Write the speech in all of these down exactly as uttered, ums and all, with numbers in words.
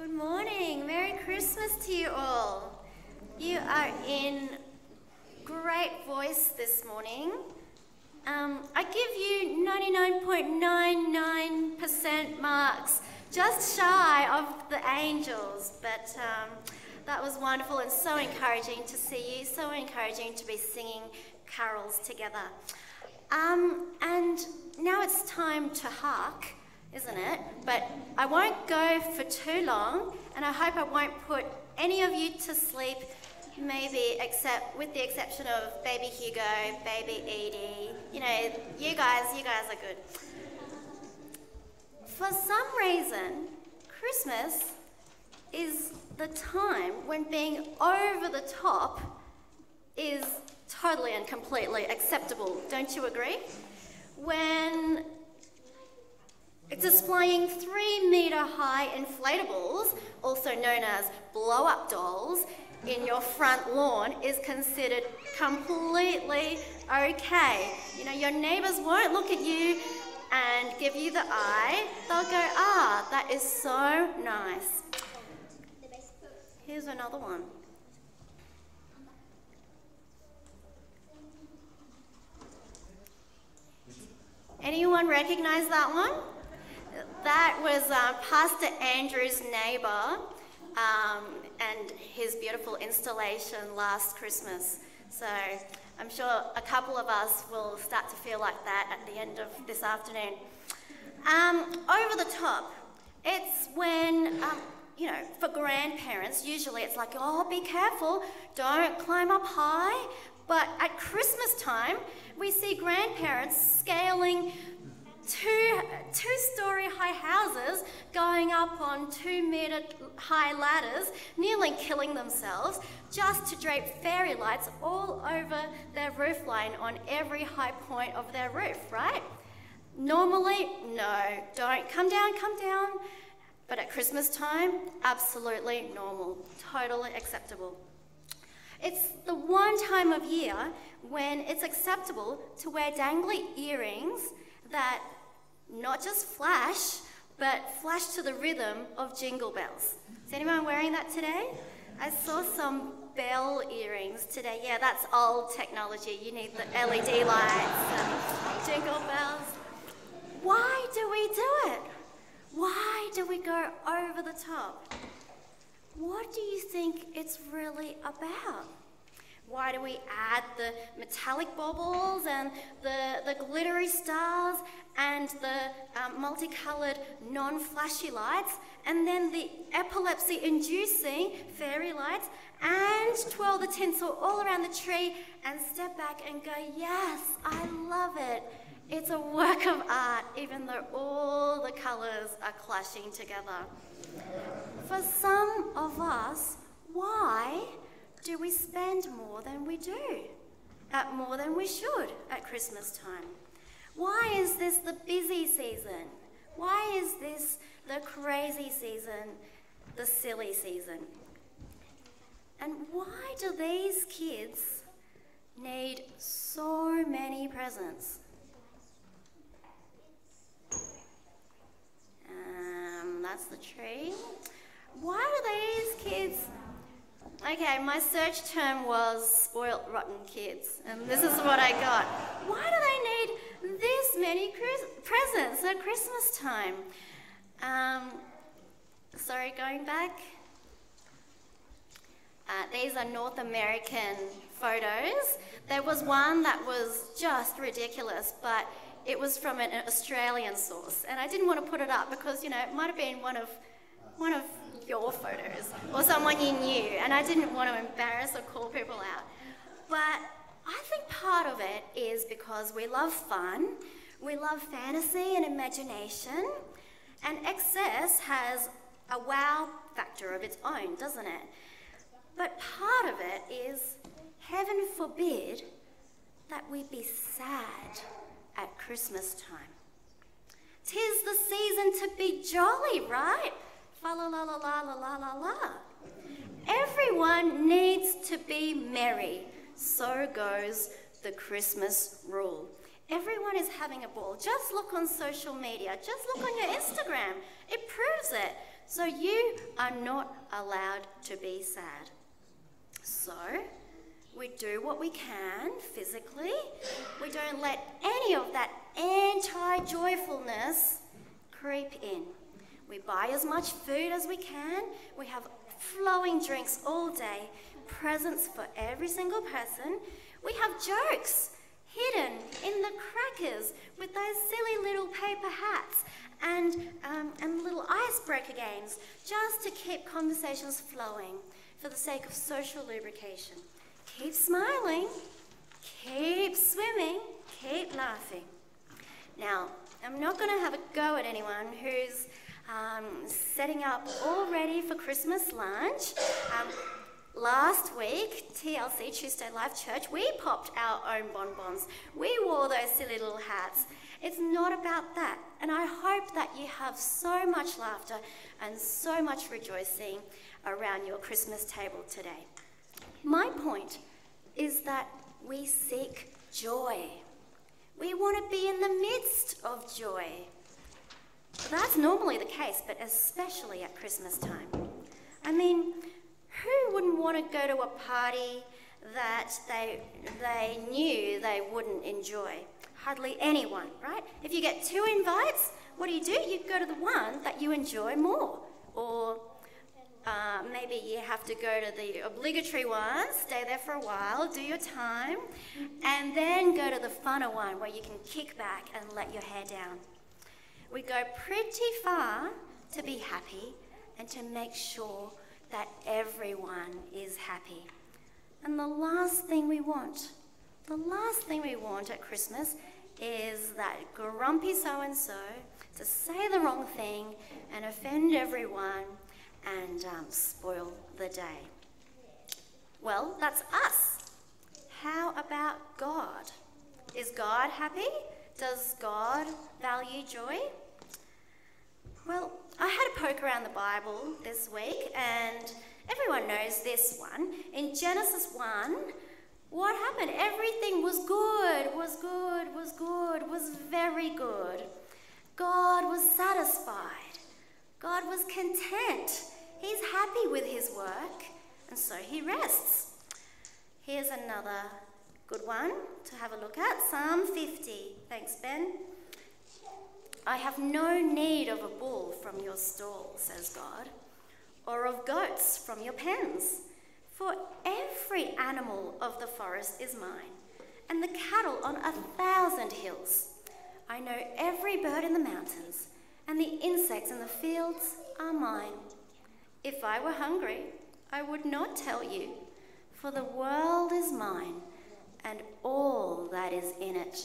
Good morning. Merry Christmas to you all. You are in great voice this morning. Um, I give you ninety-nine point nine nine percent marks, just shy of the angels, but um, that was wonderful and so encouraging to see you, so encouraging to be singing carols together. Um, and now it's time to hark, isn't it? But I won't go for too long, and I hope I won't put any of you to sleep, maybe except with the exception of baby Hugo, baby Edie. You know, you guys, you guys are good. For some reason, Christmas is the time when being over the top is totally and completely acceptable. Don't you agree? When it's displaying three metre high inflatables, also known as blow-up dolls, in your front lawn is considered completely okay. You know, your neighbours won't look at you and give you the eye. They'll go, ah, that is so nice. Here's another one. Anyone recognise that one? That was uh, Pastor Andrew's neighbour um, and his beautiful installation last Christmas. So I'm sure a couple of us will start to feel like that at the end of this afternoon. Um, over the top, it's when, um, you know, for grandparents, usually it's like, oh, be careful, don't climb up high. But at Christmas time, we see grandparents scaling two two-storey high houses, going up on two-metre high ladders, nearly killing themselves, just to drape fairy lights all over their roofline on every high point of their roof, right? Normally, no, don't come down, come down. But at Christmas time, absolutely normal, totally acceptable. It's the one time of year when it's acceptable to wear dangly earrings that not just flash, but flash to the rhythm of jingle bells. Is anyone wearing that today? I saw some bell earrings today. Yeah, that's old technology. You need the L E D lights and jingle bells. Why do we do it? Why do we go over the top? What do you think it's really about? Why do we add the metallic baubles and the, the glittery stars and the um, multicoloured non-flashy lights and then the epilepsy-inducing fairy lights and twirl the tinsel all around the tree and step back and go, yes, I love it. It's a work of art, even though all the colours are clashing together. For some of us, why do we spend more than we do, at more than we should at Christmas time? Why is this the busy season? Why is this the crazy season, the silly season? And why do these kids need so many presents? Um, that's the tree. Why do these kids... Okay, my search term was spoilt rotten kids, and this is what I got. Why do they need this many presents at Christmas time? Um, sorry, going back. Uh, these are North American photos. There was one that was just ridiculous, but it was from an Australian source, and I didn't want to put it up because, you know, it might have been one of one of your photos or someone you knew, and I didn't want to embarrass or call people out. But I think part of it is because we love fun, we love fantasy and imagination, and excess has a wow factor of its own, doesn't it? But part of it is, heaven forbid, that we be sad at Christmas time. 'Tis the season to be jolly, right? Fa la la la la la la la la. Everyone needs to be merry. So goes the Christmas rule. Everyone is having a ball. Just look on social media. Just look on your Instagram. It proves it. So you are not allowed to be sad. So we do what we can physically. We don't let any of that anti-joyfulness creep in. We buy as much food as we can. We have flowing drinks all day, presents for every single person. We have jokes hidden in the crackers with those silly little paper hats and, um, and little icebreaker games just to keep conversations flowing for the sake of social lubrication. Keep smiling, keep swimming, keep laughing. Now, I'm not going to have a go at anyone who's um, setting up all ready for Christmas lunch. Um, last week, T L C, Tuesday Life Church, we popped our own bonbons. We wore those silly little hats. It's not about that. And I hope that you have so much laughter and so much rejoicing around your Christmas table today. My point is that we seek joy. We want to be in the midst of joy. That's normally the case, but especially at Christmas time. I mean, who wouldn't want to go to a party that they, they knew they wouldn't enjoy? Hardly anyone, right? If you get two invites, what do you do? You go to the one that you enjoy more. Or uh, maybe you have to go to the obligatory one, stay there for a while, do your time, and then go to the funner one where you can kick back and let your hair down. We go pretty far to be happy and to make sure that everyone is happy. And the last thing we want, the last thing we want at Christmas is that grumpy so-and-so to say the wrong thing and offend everyone and um, spoil the day. Well, that's us. How about God? Is God happy? Does God value joy? Well, I had a poke around the Bible this week, and everyone knows this one. In Genesis one, what happened? Everything was good, was good, was good, was very good. God was satisfied. God was content. He's happy with his work, and so he rests. Here's another good one to have a look at. Psalm fifty. Thanks, Ben. I have no need of a bull from your stall, says God, or of goats from your pens. For every animal of the forest is mine, and the cattle on a thousand hills. I know every bird in the mountains, and the insects in the fields are mine. If I were hungry, I would not tell you, for the world is mine, and all that is in it.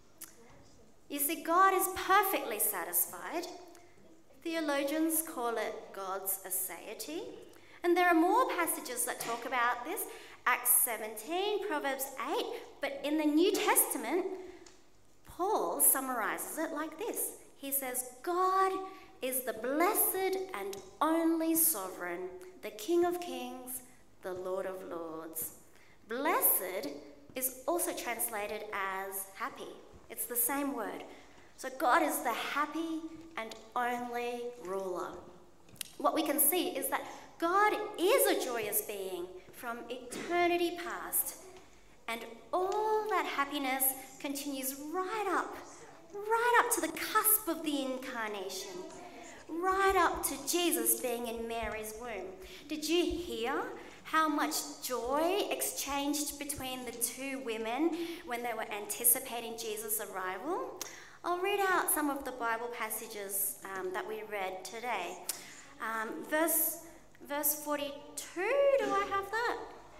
You see, God is perfectly satisfied. Theologians call it God's aseity. And there are more passages that talk about this. Acts seventeen, Proverbs eight. But in the New Testament, Paul summarizes it like this. He says, God is the blessed and only sovereign, the King of kings, the Lord of lords. Blessed is also translated as happy. It's the same word. So God is the happy and only ruler. What we can see is that God is a joyous being from eternity past, and all that happiness continues right up, right up to the cusp of the incarnation, right up to Jesus being in Mary's womb. Did you hear how much joy exchanged between the two women when they were anticipating Jesus' arrival? I'll read out some of the Bible passages um, that we read today. Um, verse, verse forty-two, do I have that?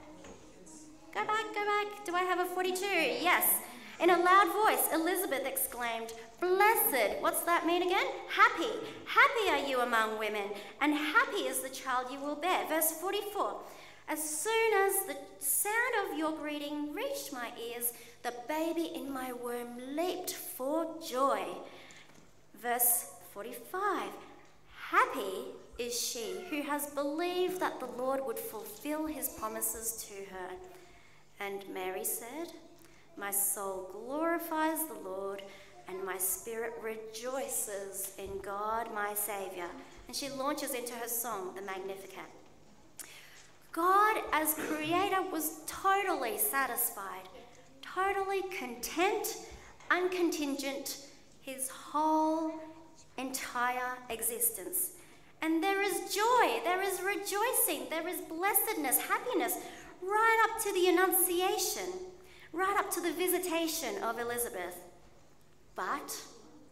Go back, go back. Do I have a forty-two? Yes. In a loud voice, Elizabeth exclaimed, "Blessed," what's that mean again? Happy. Happy are you among women, and happy is the child you will bear. Verse forty-four. As soon as the sound of your greeting reached my ears, the baby in my womb leaped for joy. Verse forty-five. Happy is she who has believed that the Lord would fulfill his promises to her. And Mary said, my soul glorifies the Lord, and my spirit rejoices in God my Saviour. And she launches into her song, the Magnificat. God, as creator, was totally satisfied, totally content, uncontingent, his whole entire existence. And there is joy, there is rejoicing, there is blessedness, happiness, right up to the Annunciation, right up to the visitation of Elizabeth. But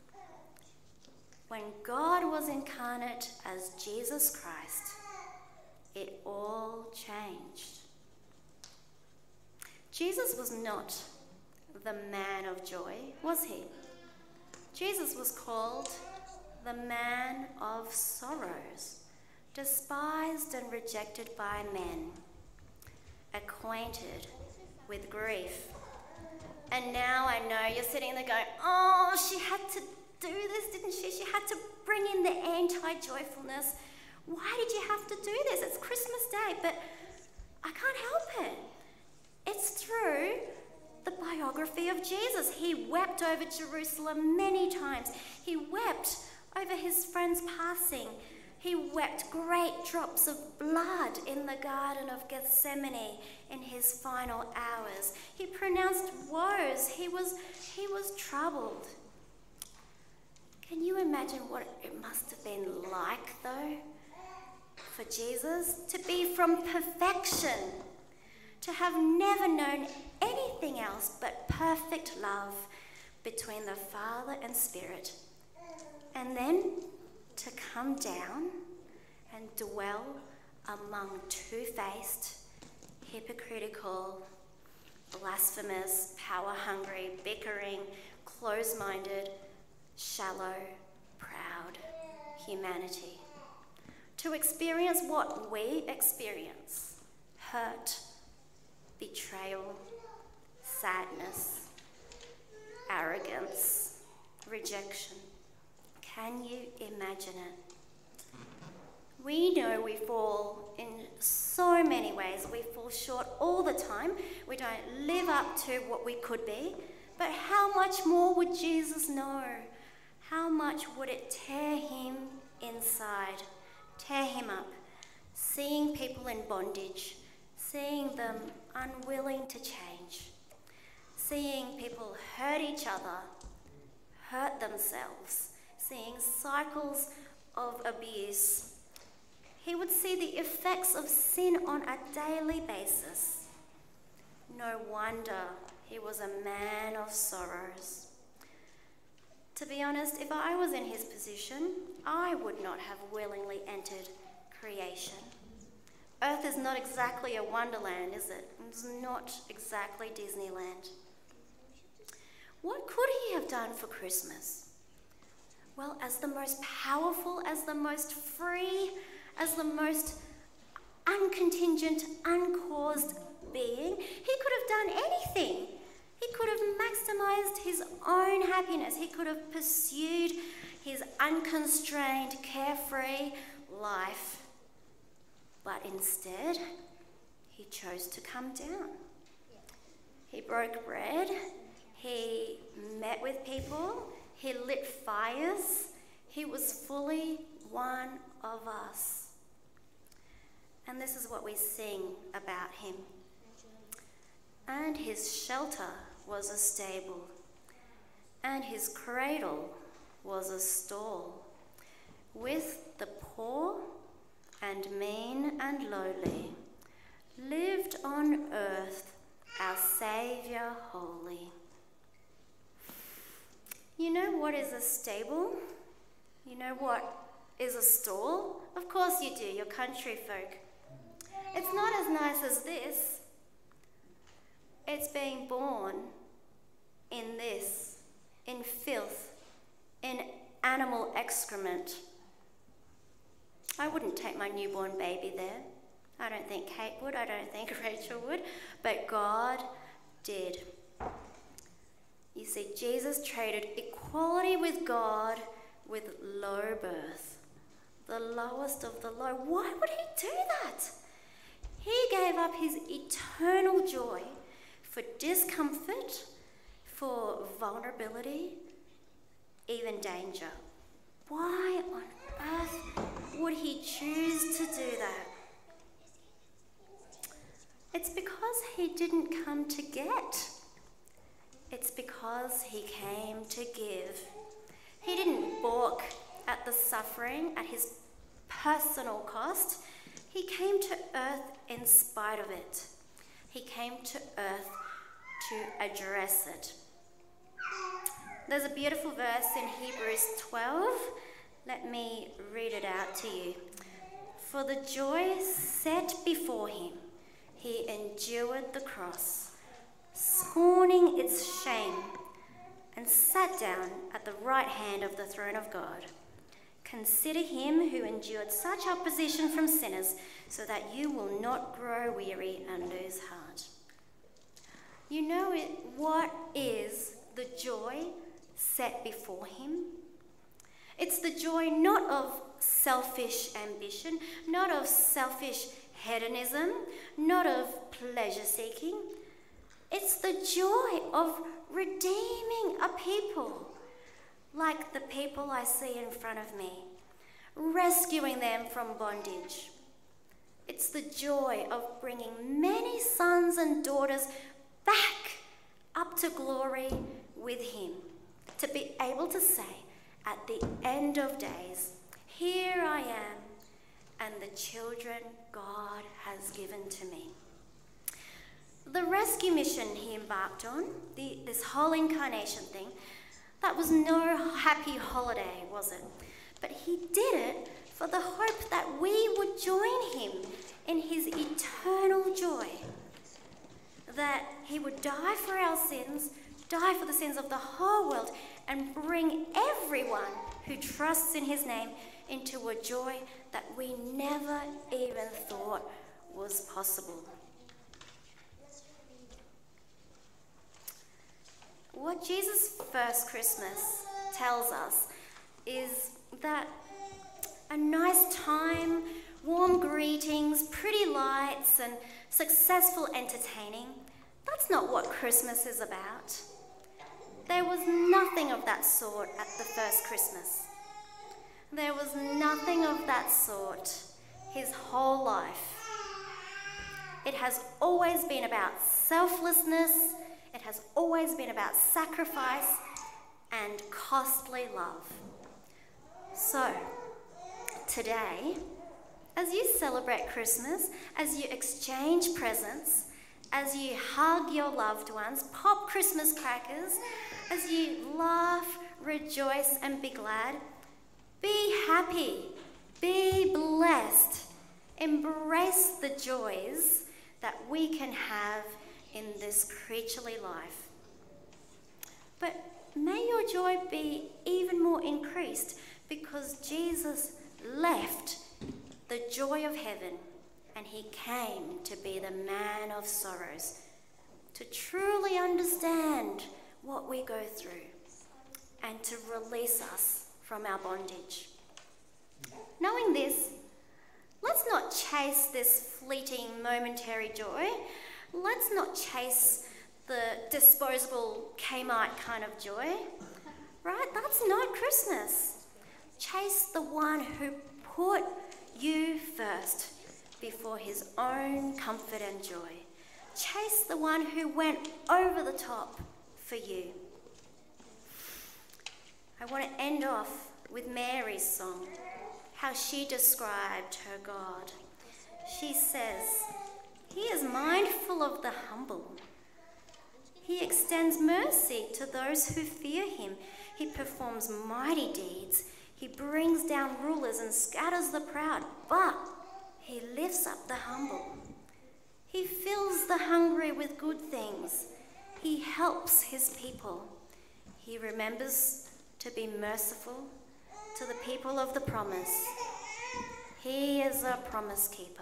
when God was incarnate as Jesus Christ, it all changed. Jesus was not the man of joy, was he? Jesus was called the man of sorrows, despised and rejected by men, acquainted with grief. And now I know you're sitting there going, oh, she had to do this, didn't she? She had to bring in the anti-joyfulness. Why did you have to do this? It's Christmas Day, but I can't help it. It's through the biography of Jesus. He wept over Jerusalem many times. He wept over his friends passing. He wept great drops of blood in the Garden of Gethsemane in his final hours. He pronounced woes. He was, he was troubled. Can you imagine what it must have been like, though, for Jesus to be from perfection, to have never known anything else but perfect love between the Father and Spirit, and then to come down and dwell among two-faced, hypocritical, blasphemous, power-hungry, bickering, close-minded, shallow, proud humanity. To experience what we experience: hurt, betrayal, sadness, arrogance, rejection. Can you imagine it? We know we fall in so many ways. We fall short all the time. We don't live up to what we could be. But how much more would Jesus know? How much would it tear him inside, tear him up, seeing people in bondage, seeing them unwilling to change, seeing people hurt each other, hurt themselves, seeing cycles of abuse. He would see the effects of sin on a daily basis. No wonder he was a man of sorrows. To be honest, if I was in his position, I would not have willingly entered creation. Earth is not exactly a wonderland, is it? It's not exactly Disneyland. What could he have done for Christmas? Well, as the most powerful, as the most free, as the most uncontingent, uncaused being, he could have done anything. He could have maximized his own happiness. He could have pursued his unconstrained, carefree life. But instead, he chose to come down. He broke bread. He met with people. He lit fires. He was fully one of us. And this is what we sing about him. And his shelter was a stable, and his cradle was a stall. With the poor and mean and lowly, lived on earth our Saviour holy. You know what is a stable? You know what is a stall? Of course you do, you're country folk. It's not as nice as this. It's being born in this, in filth, in animal excrement. I wouldn't take my newborn baby there. I don't think Kate would, I don't think Rachel would, but God did. You see, Jesus traded equality with God with low birth, the lowest of the low. Why would he do that? He gave up his eternal joy for discomfort, for vulnerability, even danger. Why on earth would he choose to do that? It's because he didn't come to get. It's because he came to give. He didn't balk at the suffering at his personal cost. He came to earth in spite of it. He came to earth to address it. There's a beautiful verse in Hebrews twelve. Let me read it out to you. For the joy set before him, he endured the cross, scorning its shame, and sat down at the right hand of the throne of God. Consider him who endured such opposition from sinners, so that you will not grow weary and lose heart. You know it, what is the joy set before him? It's the joy not of selfish ambition, not of selfish hedonism, not of pleasure seeking. It's the joy of redeeming a people, like the people I see in front of me, rescuing them from bondage. It's the joy of bringing many sons and daughters back up to glory with him, to be able to say at the end of days, here I am, and the children God has given to me. The rescue mission he embarked on, the, this whole incarnation thing, that was no happy holiday, was it? But he did it for the hope that we would join him in his eternal joy. That he would die for our sins, die for the sins of the whole world, and bring everyone who trusts in his name into a joy that we never even thought was possible. What Jesus' first Christmas tells us is that a nice time, warm greetings, pretty lights, and successful entertaining, that's not what Christmas is about. There was nothing of that sort at the first Christmas. There was nothing of that sort his whole life. It has always been about selflessness. It has always been about sacrifice and costly love. So, today, as you celebrate Christmas, as you exchange presents, as you hug your loved ones, pop Christmas crackers, as you laugh, rejoice, and be glad, be happy, be blessed, embrace the joys that we can have in this creaturely life. But may your joy be even more increased because Jesus left the joy of heaven and he came to be the man of sorrows, to truly understand what we go through and to release us from our bondage. Knowing this, let's not chase this fleeting momentary joy. Let's not chase the disposable Kmart kind of joy, right? That's not Christmas. Chase the one who put you first before his own comfort and joy. Chase the one who went over the top for you. I want to end off with Mary's song, how she described her God. She says, "He is mindful of the humble. He extends mercy to those who fear him. He performs mighty deeds. He brings down rulers and scatters the proud, but he lifts up the humble. He fills the hungry with good things. He helps his people. He remembers to be merciful to the people of the promise. He is a promise keeper."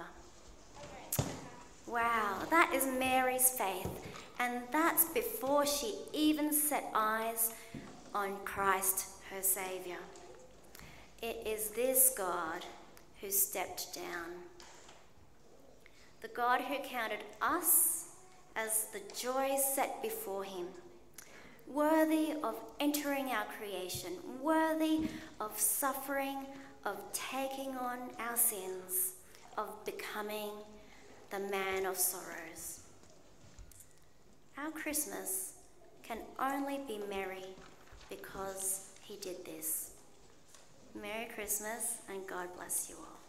Wow, that is Mary's faith, and that's before she even set eyes on Christ, her Saviour. It is this God who stepped down, the God who counted us as the joy set before him, worthy of entering our creation, worthy of suffering, of taking on our sins, of becoming the man of sorrows. Our Christmas can only be merry because he did this. Merry Christmas and God bless you all.